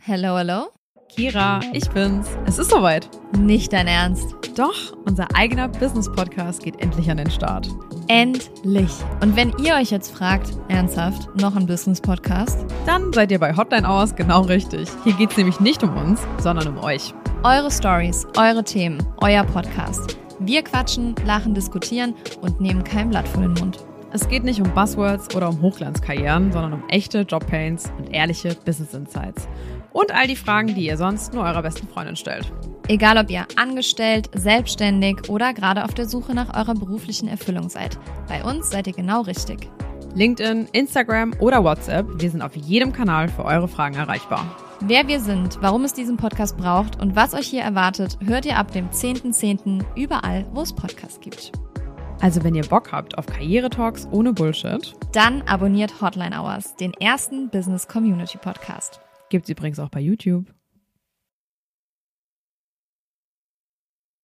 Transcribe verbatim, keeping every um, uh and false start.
Hello, hello? Kira, ich bin's. Es ist soweit. Nicht dein Ernst. Doch, unser eigener Business-Podcast geht endlich an den Start. Endlich. Und wenn ihr euch jetzt fragt, ernsthaft, noch ein Business-Podcast? Dann seid ihr bei Hotline Hours genau richtig. Hier geht's nämlich nicht um uns, sondern um euch. Eure Stories, eure Themen, euer Podcast. Wir quatschen, lachen, diskutieren und nehmen kein Blatt vor den Mund. Es geht nicht um Buzzwords oder um Hochglanzkarrieren, sondern um echte Jobpains und ehrliche Business Insights. Und all die Fragen, die ihr sonst nur eurer besten Freundin stellt. Egal ob ihr angestellt, selbstständig oder gerade auf der Suche nach eurer beruflichen Erfüllung seid. Bei uns seid ihr genau richtig. LinkedIn, Instagram oder WhatsApp, wir sind auf jedem Kanal für eure Fragen erreichbar. Wer wir sind, warum es diesen Podcast braucht und was euch hier erwartet, hört ihr ab dem zehnten zehnten überall, wo es Podcasts gibt. Also wenn ihr Bock habt auf Karriere-Talks ohne Bullshit, dann abonniert Hotline Hours, den ersten Business Community Podcast. Gibt's übrigens auch bei YouTube.